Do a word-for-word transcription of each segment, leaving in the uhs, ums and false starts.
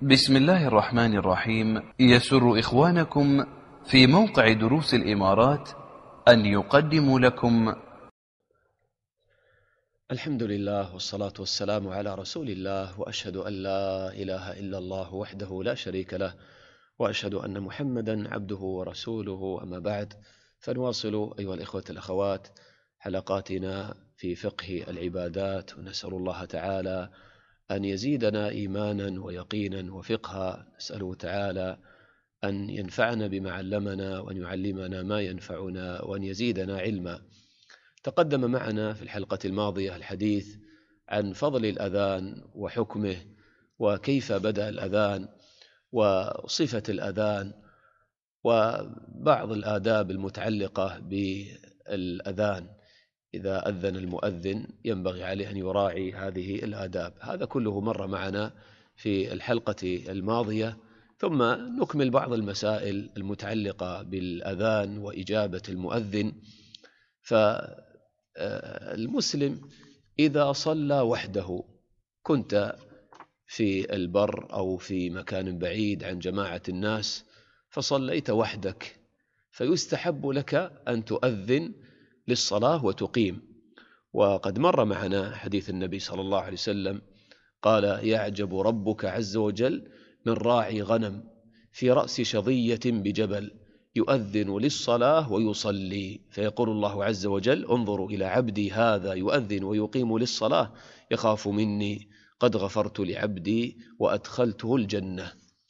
بسم الله الرحمن الرحيم. يسر إخوانكم في موقع دروس الإمارات أن يقدموا لكم الحمد لله والصلاة والسلام على رسول الله، وأشهد أن لا إله إلا الله وحده لا شريك له، وأشهد أن محمدا عبده ورسوله. أما بعد، فنواصل أيها الإخوة الأخوات حلقاتنا في فقه العبادات، ونسأل الله تعالى أن يزيدنا إيمانا ويقينا وفقها. نسأله تعالى أن ينفعنا بما علمنا، وأن يعلمنا ما ينفعنا، وأن يزيدنا علما. تقدم معنا في الحلقة الماضية الحديث عن فضل الأذان وحكمه، وكيف بدأ الأذان، وصفة الأذان، وبعض الآداب المتعلقة بالأذان. إذا أذن المؤذن ينبغي عليه أن يراعي هذه الآداب. هذا كله مر معنا في الحلقة الماضية، ثم نكمل بعض المسائل المتعلقة بالأذان وإجابة المؤذن. فالمسلم إذا صلى وحده، كنت في البر أو في مكان بعيد عن جماعة الناس فصليت وحدك، فيستحب لك أن تؤذن للصلاة وتقيم. وقد مر معنا حديث النبي صلى الله عليه وسلم قال: يعجب ربك عز وجل من راعي غنم في رأس شظية بجبل يؤذن للصلاة ويصلي، فيقول الله عز وجل: انظروا إلى عبدي هذا يؤذن ويقيم للصلاة، يخاف مني، قد غفرت لعبدي وأدخلته الجنة.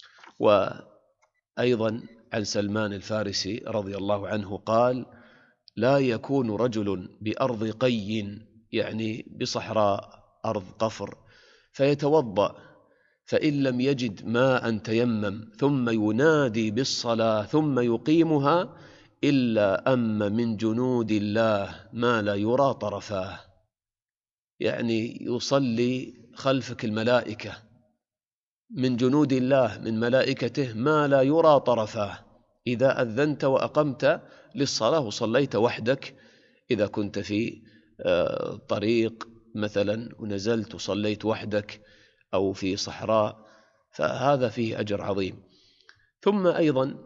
وأيضا عن سلمان الفارسي رضي الله عنه قال: لا يكون رجل بأرض قي، يعني بصحراء أرض قفر، فيتوضأ فإن لم يجد ماء تيمم ثم ينادي بالصلاة ثم يقيمها إلا أم من جنود الله ما لا يرى طرفاه. يعني يصلي خلفك الملائكة، من جنود الله من ملائكته ما لا يرى طرفاه. إذا أذنت وأقمت للصلاة وصليت وحدك، إذا كنت في طريق مثلا ونزلت وصليت وحدك، أو في صحراء، فهذا فيه أجر عظيم. ثم أيضا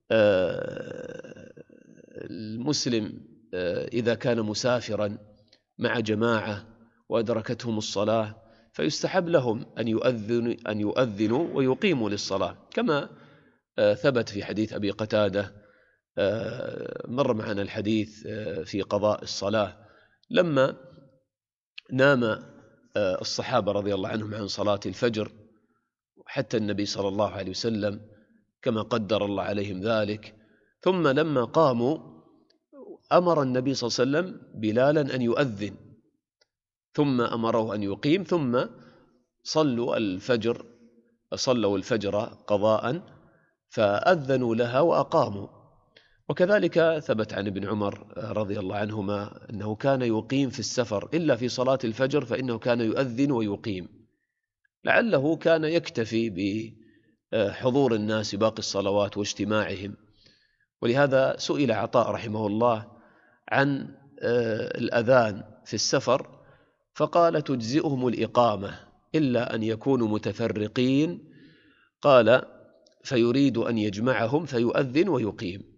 المسلم إذا كان مسافرا مع جماعة وأدركتهم الصلاة، فيستحب لهم أن يؤذنوا أن يؤذنوا ويقيموا للصلاة، كما ثبت في حديث أبي قتادة. مر معنا الحديث في قضاء الصلاة، لما نام الصحابة رضي الله عنهم عن صلاة الفجر، حتى النبي صلى الله عليه وسلم كما قدر الله عليهم ذلك، ثم لما قاموا أمر النبي صلى الله عليه وسلم بلالا أن يؤذن، ثم أمره أن يقيم، ثم صلوا الفجر صلوا الفجر قضاء، فأذنوا لها وأقاموا. وكذلك ثبت عن ابن عمر رضي الله عنهما أنه كان يقيم في السفر إلا في صلاة الفجر، فإنه كان يؤذن ويقيم، لعله كان يكتفي بحضور الناس باقي الصلوات واجتماعهم. ولهذا سئل عطاء رحمه الله عن الأذان في السفر، فقال: تجزئهم الإقامة إلا أن يكونوا متفرقين، قال: فيريد أن يجمعهم فيؤذن ويقيم.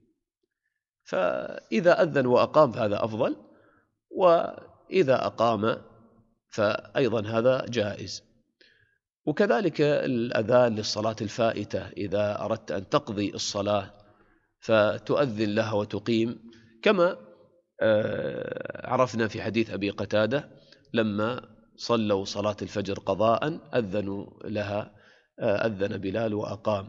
فإذا أذن وأقام فهذا أفضل، وإذا أقام فأيضا هذا جائز. وكذلك الأذان للصلاة الفائتة، إذا أردت أن تقضي الصلاة فتؤذن لها وتقيم، كما عرفنا في حديث أبي قتادة لما صلوا صلاة الفجر قضاء أذنوا لها، أذن بلال وأقام.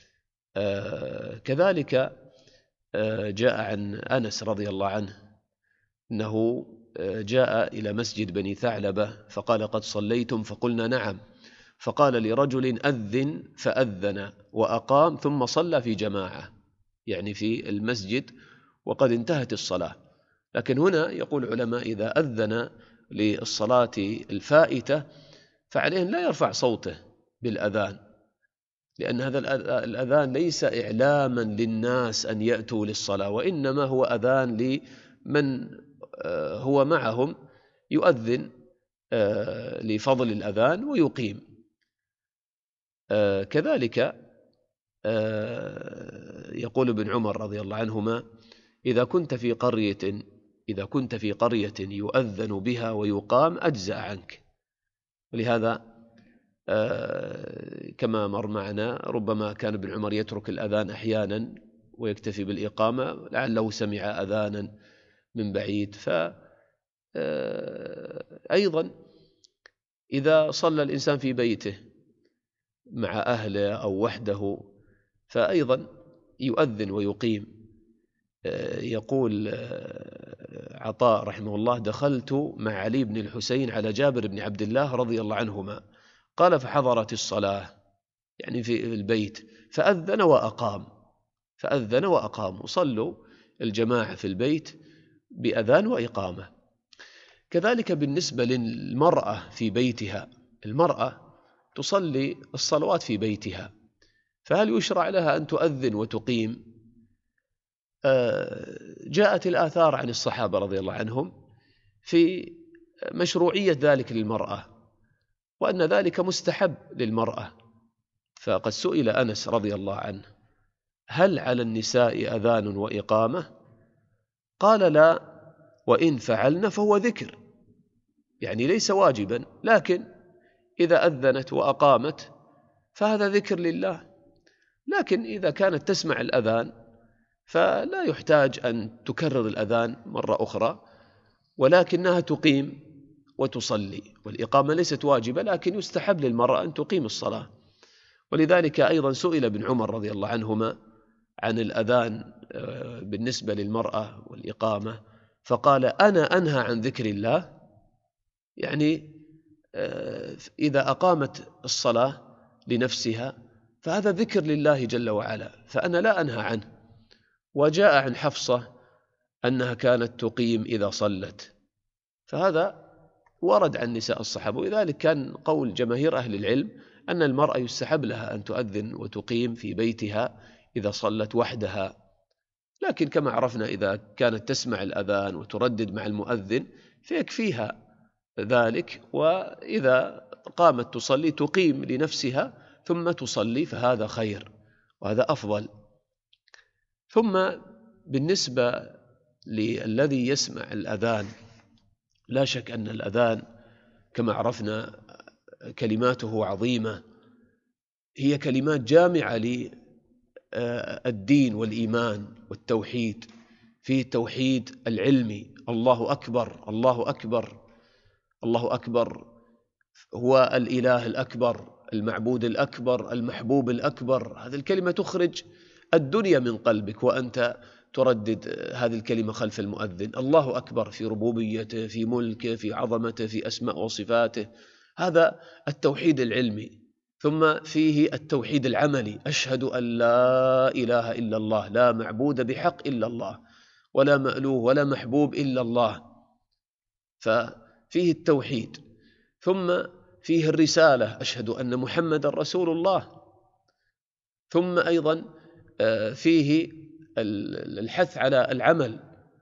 كذلك جاء عن أنس رضي الله عنه أنه جاء إلى مسجد بني ثعلبة فقال: قد صليتم؟ فقلنا: نعم. فقال لرجل: أذن، فأذن وأقام ثم صلى في جماعة، يعني في المسجد وقد انتهت الصلاة. لكن هنا يقول العلماء: إذا أذن للصلاة الفائتة فعليه لا يرفع صوته بالأذان، لأن هذا الأذان ليس إعلاما للناس أن يأتوا للصلاة، وإنما هو أذان لمن هو معهم، يؤذن لفضل الأذان ويقيم. آه كذلك آه يقول ابن عمر رضي الله عنهما: إذا كنت في قرية إذا كنت في قرية يؤذن بها ويقام أجزأ عنك. ولهذا آه كما مر معنا ربما كان ابن عمر يترك الأذان أحيانا ويكتفي بالإقامة، لعله سمع أذانا من بعيد. فأيضا إذا صلى الإنسان في بيته مع أهله أو وحده فأيضا يؤذن ويقيم. يقول عطاء رحمه الله: دخلت مع علي بن الحسين على جابر بن عبد الله رضي الله عنهما، قال: فحضرت الصلاة، يعني في البيت، فأذن وأقام فأذن وأقام وصلوا الجماعة في البيت بأذان وإقامة. كذلك بالنسبة للمرأة في بيتها، المرأة تصلي الصلوات في بيتها، فهل يشرع لها أن تؤذن وتقيم؟ جاءت الآثار عن الصحابة رضي الله عنهم في مشروعية ذلك للمرأة، وأن ذلك مستحب للمرأة. فقد سئل أنس رضي الله عنه: هل على النساء أذان وإقامة؟ قال: لا، وإن فعلن فهو ذكر، يعني ليس واجبا، لكن إذا أذنت وأقامت فهذا ذكر لله. لكن إذا كانت تسمع الأذان فلا يحتاج أن تكرر الأذان مرة أخرى، ولكنها تقيم وتصلي. والإقامة ليست واجبة، لكن يستحب للمرأة أن تقيم الصلاة. ولذلك أيضا سئل ابن عمر رضي الله عنهما عن الأذان بالنسبة للمرأة والإقامة، فقال: أنا أنهى عن ذكر الله، يعني إذا أقامت الصلاة لنفسها فهذا ذكر لله جل وعلا، فأنا لا أنهى عنه. وجاء عن حفصة أنها كانت تقيم إذا صلت، فهذا ورد عن نساء الصحابة. ولذلك كان قول جماهير أهل العلم أن المرأة يستحب لها أن تؤذن وتقيم في بيتها إذا صلت وحدها. لكن كما عرفنا إذا كانت تسمع الأذان وتردد مع المؤذن فيكفيها ذلك، وإذا قامت تصلي تقيم لنفسها ثم تصلي، فهذا خير وهذا أفضل. ثم بالنسبة للذي يسمع الأذان، لا شك أن الأذان كما عرفنا كلماته عظيمة، هي كلمات جامعة للدين والإيمان والتوحيد. فيه التوحيد العلمي: الله أكبر الله أكبر الله أكبر، هو الإله الأكبر، المعبود الأكبر، المحبوب الأكبر. هذه الكلمة تخرج الدنيا من قلبك وأنت تردد هذه الكلمة خلف المؤذن. الله أكبر في ربوبيته، في ملكه، في عظمته، في أسماء وصفاته، هذا التوحيد العلمي. ثم فيه التوحيد العملي: أشهد أن لا إله إلا الله، لا معبود بحق إلا الله، ولا مألوه ولا محبوب إلا الله. ففيه التوحيد. ثم فيه الرسالة: أشهد أن محمد رسول الله. ثم أيضا فيه الحث على العمل،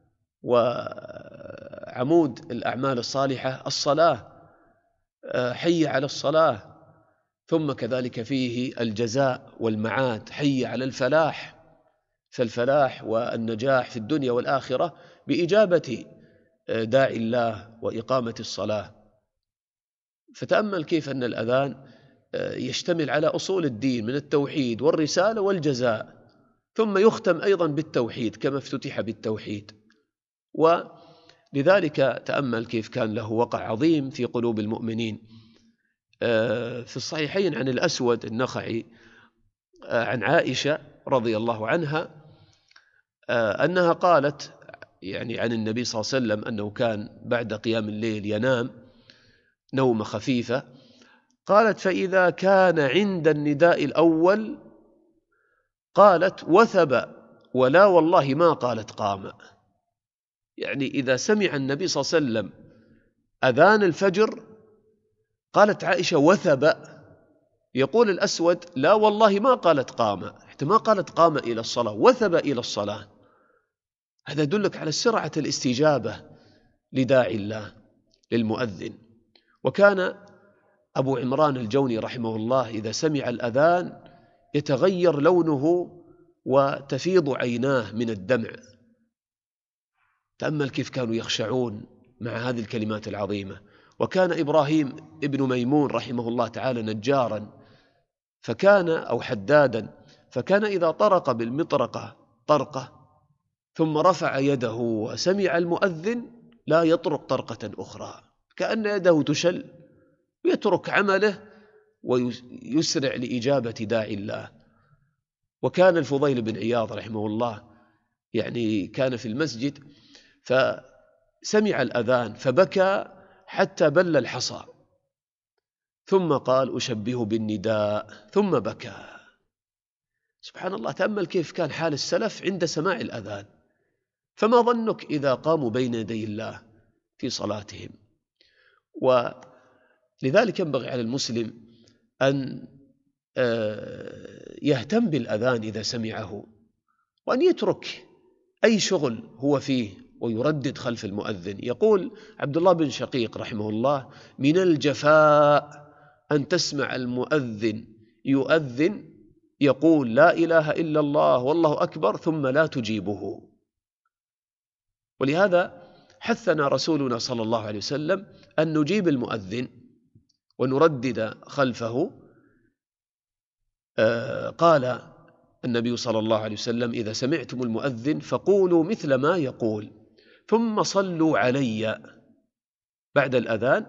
وعمود الأعمال الصالحة الصلاة، حي على الصلاة. ثم كذلك فيه الجزاء والمعاد: حي على الفلاح، فالفلاح والنجاح في الدنيا والآخرة بإجابة داعي الله وإقامة الصلاة. فتأمل كيف أن الأذان يشتمل على أصول الدين من التوحيد والرسالة والجزاء، ثم يختم أيضا بالتوحيد كما افتتح بالتوحيد. ولذلك تأمل كيف كان له وقع عظيم في قلوب المؤمنين. في الصحيحين عن الأسود النخعي عن عائشة رضي الله عنها أنها قالت يعني عن النبي صلى الله عليه وسلم أنه كان بعد قيام الليل ينام نومة خفيفة، قالت: فإذا كان عند النداء الأول قالت: وثب، ولا والله ما قالت قام. يعني إذا سمع النبي صلى الله عليه وسلم أذان الفجر قالت عائشة: وثب. يقول الأسود: لا والله ما قالت قام، حتى ما قالت قام إلى الصلاة، وثب إلى الصلاة. هذا يدلك على سرعة الاستجابة لداعي الله للمؤذن. وكان أبو عمران الجوني رحمه الله إذا سمع الأذان يتغير لونه وتفيض عيناه من الدمع. تأمل كيف كانوا يخشعون مع هذه الكلمات العظيمة. وكان إبراهيم ابن ميمون رحمه الله تعالى نجارا، فكان أو حدادا، فكان إذا طرق بالمطرقة طرقة ثم رفع يده وسمع المؤذن لا يطرق طرقة أخرى، كأن يده تشل، ويترك عمله ويسرع لإجابة داعي الله. وكان الفضيل بن عياض رحمه الله يعني كان في المسجد فسمع الأذان فبكى حتى بل الحصى، ثم قال أشبه بالنداء، ثم بكى. سبحان الله، تأمل كيف كان حال السلف عند سماع الأذان. فما ظنك إذا قاموا بين يدي الله في صلاتهم؟ ولذلك ينبغي على المسلم أن يهتم بالأذان إذا سمعه، وأن يترك أي شغل هو فيه ويردد خلف المؤذن. يقول عبد الله بن شقيق رحمه الله: من الجفاء أن تسمع المؤذن يؤذن يقول لا إله إلا الله والله أكبر ثم لا تجيبه. ولهذا حثنا رسولنا صلى الله عليه وسلم أن نجيب المؤذن ونردد خلفه. آه قال النبي صلى الله عليه وسلم: إذا سمعتم المؤذن فقولوا مثل ما يقول ثم صلوا علي. بعد الأذان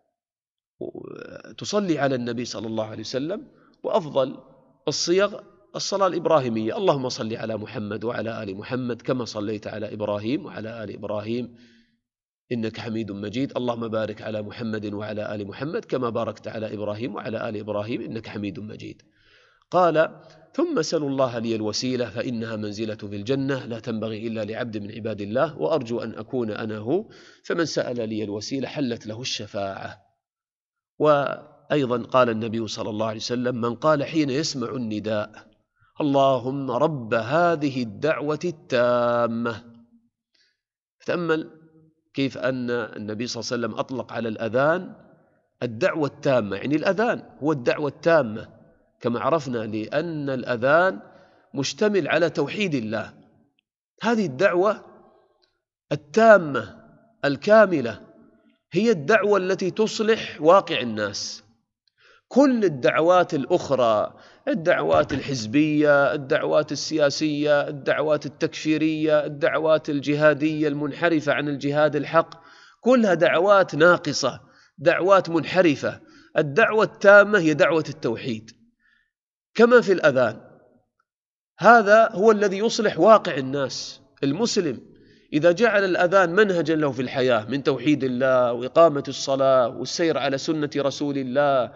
تصلي على النبي صلى الله عليه وسلم، وأفضل الصيغ الصلاة الإبراهيمية: اللهم صل على محمد وعلى آل محمد كما صليت على إبراهيم وعلى آل إبراهيم إنك حميد مجيد، اللهم بارك على محمد وعلى آل محمد كما باركت على إبراهيم وعلى آل إبراهيم إنك حميد مجيد. قال: ثم سلوا الله لي الوسيلة فإنها منزلة في الجنة لا تنبغي إلا لعبد من عباد الله، وأرجو أن أكون أنا هو، فمن سأل لي الوسيلة حلت له الشفاعة. وأيضا قال النبي صلى الله عليه وسلم: من قال حين يسمع النداء اللهم رب هذه الدعوة التامة. تأمل كيف أن النبي صلى الله عليه وسلم أطلق على الأذان الدعوة التامة، يعني الأذان هو الدعوة التامة كما عرفنا، لأن الأذان مشتمل على توحيد الله. هذه الدعوة التامة الكاملة هي الدعوة التي تصلح واقع الناس. كل الدعوات الأخرى، الدعوات الحزبية، الدعوات السياسية، الدعوات التكفيرية، الدعوات الجهادية المنحرفة عن الجهاد الحق، كلها دعوات ناقصة، دعوات منحرفة. الدعوة التامة هي دعوة التوحيد. كما في الأذان، هذا هو الذي يصلح واقع الناس. المسلم إذا جعل الأذان منهجا له في الحياة من توحيد الله وإقامة الصلاة والسير على سنة رسول الله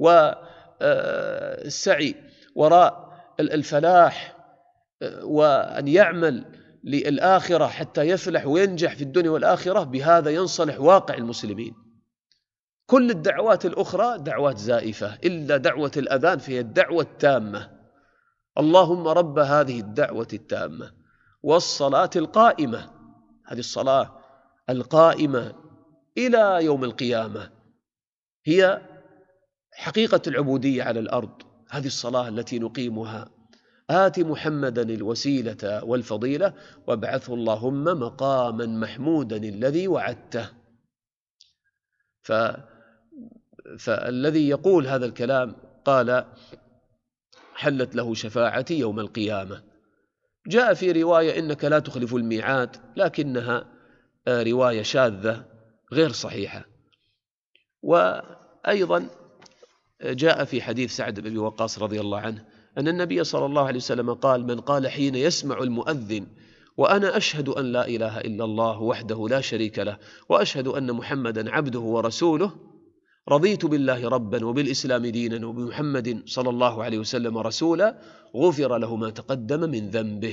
والسعي وراء الفلاح وأن يعمل للآخرة حتى يفلح وينجح في الدنيا والآخرة، بهذا ينصلح واقع المسلمين. كل الدعوات الأخرى دعوات زائفة إلا دعوة الأذان، فهي الدعوة التامة. اللهم رب هذه الدعوة التامة والصلاة القائمة، هذه الصلاة القائمة إلى يوم القيامة هي حقيقة العبودية على الأرض. هذه الصلاة التي نقيمها: آت محمدا الوسيلة والفضيلة وابعثه اللهم مقاما محمودا الذي وعدته. ف... فالذي يقول هذا الكلام قال: حلت له شفاعتي يوم القيامة. جاء في رواية إنك لا تخلف الميعاد، لكنها رواية شاذة غير صحيحة. وأيضا جاء في حديث سعد بن أبي وقاص رضي الله عنه أن النبي صلى الله عليه وسلم قال: من قال حين يسمع المؤذن وأنا أشهد أن لا إله إلا الله وحده لا شريك له وأشهد أن محمدا عبده ورسوله رضيت بالله ربا وبالإسلام دينا وبمحمد صلى الله عليه وسلم رسولا غفر له ما تقدم من ذنبه.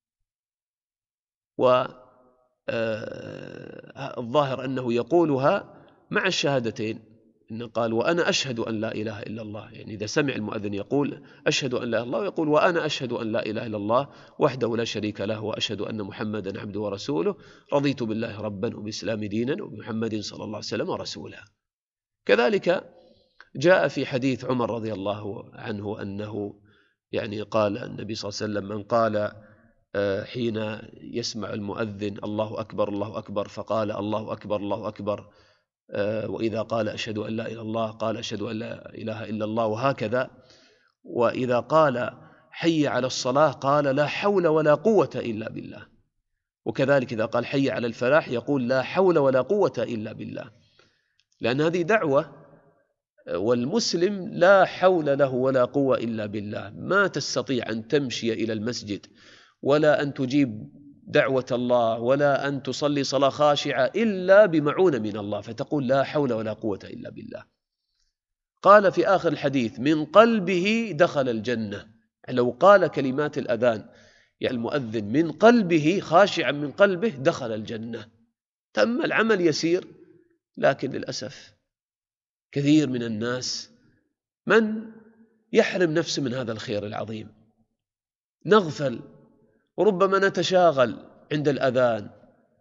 والظاهر أنه يقولها مع الشهادتين، إنه قال: وأنا أشهد أن لا إله إلا الله، يعني إذا سمع المؤذن يقول أشهد أن لا إله إلا الله، ويقول وأنا أشهد أن لا إله إلا الله وحده لا شريك له وأشهد أن محمدا عبده ورسوله رضيت بالله ربا وبالإسلام دينا وبمحمد صلى الله عليه وسلم رسولا. كذلك جاء في حديث عمر رضي الله عنه أنه يعني قال النبي صلى الله عليه وسلم: من قال حين يسمع المؤذن الله أكبر الله أكبر فقال الله أكبر الله أكبر، وإذا قال أشهد أن لا إله إلا الله قال أشهد أن لا إله إلا الله، وهكذا. وإذا قال حي على الصلاة قال لا حول ولا قوة إلا بالله، وكذلك إذا قال حي على الفلاح يقول لا حول ولا قوة إلا بالله، لأن هذه دعوة، والمسلم لا حول له ولا قوة إلا بالله. ما تستطيع أن تمشي إلى المسجد ولا أن تجيب دعوة الله ولا أن تصلي صلاة خاشعة إلا بمعونة من الله، فتقول لا حول ولا قوة إلا بالله. قال في آخر الحديث: من قلبه دخل الجنة. لو قال كلمات الأذان يعني المؤذن من قلبه خاشعا من قلبه دخل الجنة. تم العمل يسير، لكن للأسف كثير من الناس من يحرم نفسه من هذا الخير العظيم. نغفل وربما نتشاغل عند الأذان،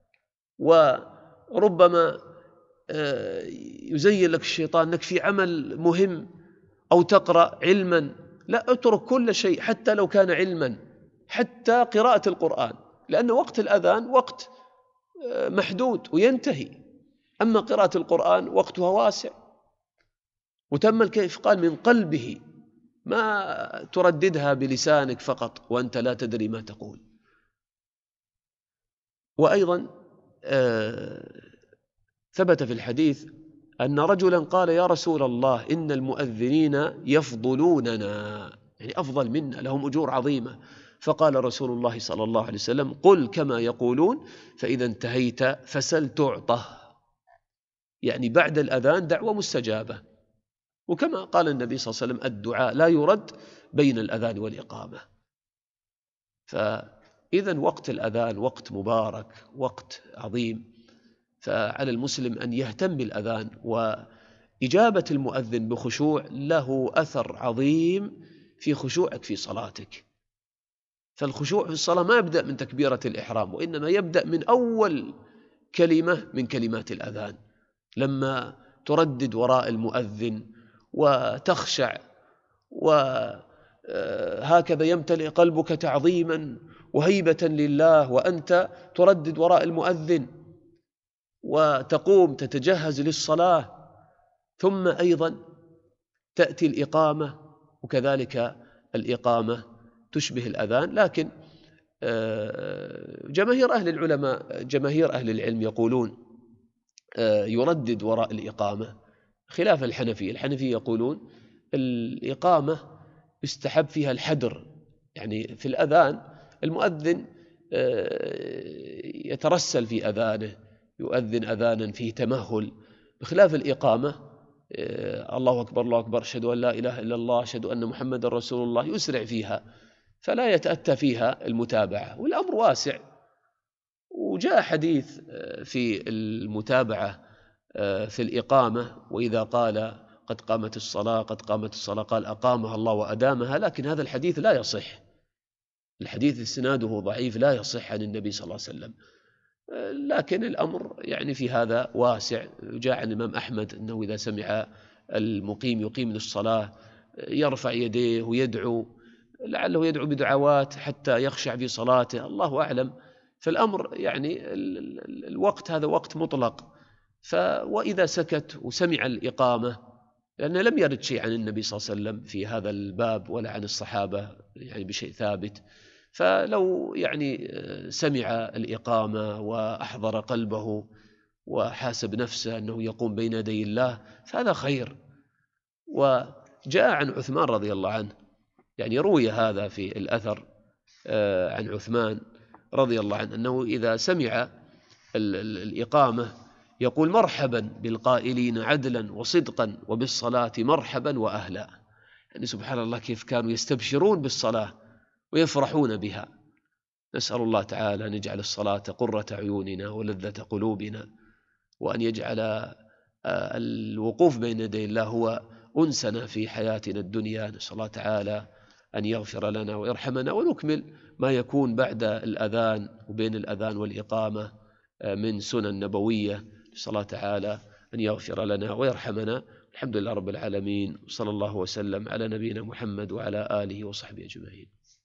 وربما يزين لك الشيطان أنك في عمل مهم أو تقرأ علما. لا، اترك كل شيء حتى لو كان علما، حتى قراءة القرآن، لأن وقت الأذان وقت محدود وينتهي، أما قراءة القرآن وقتها واسع. وتم كيف قال من قلبه، ما ترددها بلسانك فقط وأنت لا تدري ما تقول. وأيضا ثبت في الحديث أن رجلا قال: يا رسول الله إن المؤذنين يفضلوننا، يعني أفضل منا، لهم أجور عظيمة. فقال رسول الله صلى الله عليه وسلم: قل كما يقولون فإذا انتهيت فسل تعطه. يعني بعد الأذان دعوة مستجابة، وكما قال النبي صلى الله عليه وسلم: الدعاء لا يرد بين الأذان والإقامة. فإذا وقت الأذان وقت مبارك، وقت عظيم، فعلى المسلم أن يهتم بالأذان، وإجابة المؤذن بخشوع له أثر عظيم في خشوعك في صلاتك. فالخشوع في الصلاة ما يبدأ من تكبيرة الإحرام، وإنما يبدأ من أول كلمة من كلمات الأذان، لما تردد وراء المؤذن وتخشع، وهكذا يمتلئ قلبك تعظيما وهيبة لله وأنت تردد وراء المؤذن، وتقوم تتجهز للصلاة. ثم أيضا تأتي الإقامة، وكذلك الإقامة تشبه الأذان، لكن جماهير أهل العلماء جماهير أهل العلم يقولون يردد وراء الإقامة، خلاف الحنفية. الحنفية يقولون الإقامة يستحب فيها الحدر، يعني في الأذان المؤذن يترسل في أذانه، يؤذن أذانا فيه تمهل، بخلاف الإقامة الله أكبر الله أكبر أشهد أن لا إله إلا الله أشهد أن محمد رسول الله، يسرع فيها فلا يتأتى فيها المتابعة، والأمر واسع. وجاء حديث في المتابعة في الإقامة: وإذا قال قد قامت الصلاة قد قامت الصلاة قال أقامها الله وأدامها، لكن هذا الحديث لا يصح، الحديث إسناده ضعيف لا يصح عن النبي صلى الله عليه وسلم. لكن الأمر يعني في هذا واسع. جاء عن الإمام أحمد أنه إذا سمع المقيم يقيم للصلاة يرفع يديه ويدعو، لعله يدعو بدعوات حتى يخشع في صلاته، الله أعلم. فالأمر يعني الوقت هذا وقت مطلق، وإذا سكت وسمع الإقامة، لأن لم يرد شيء عن النبي صلى الله عليه وسلم في هذا الباب ولا عن الصحابة يعني بشيء ثابت، فلو يعني سمع الإقامة وأحضر قلبه وحاسب نفسه أنه يقوم بين يدي الله فهذا خير. وجاء عن عثمان رضي الله عنه، يعني روي هذا في الأثر عن عثمان رضي الله عنه أنه إذا سمع الإقامة يقول مرحبا بالقائلين عدلا وصدقا وبالصلاة مرحبا وأهلا. يعني سبحان الله كيف كانوا يستبشرون بالصلاة ويفرحون بها. نسأل الله تعالى أن يجعل الصلاة قرة عيوننا ولذة قلوبنا، وأن يجعل الوقوف بين يدي الله هو أنسنا في حياتنا الدنيا. نسأل الله تعالى أن يغفر لنا ويرحمنا، ونكمل ما يكون بعد الأذان وبين الأذان والإقامة من سنن نبوية. نسأل الله تعالى أن يغفر لنا ويرحمنا. الحمد لله رب العالمين، وصلى الله وسلم على نبينا محمد وعلى آله وصحبه أجمعين.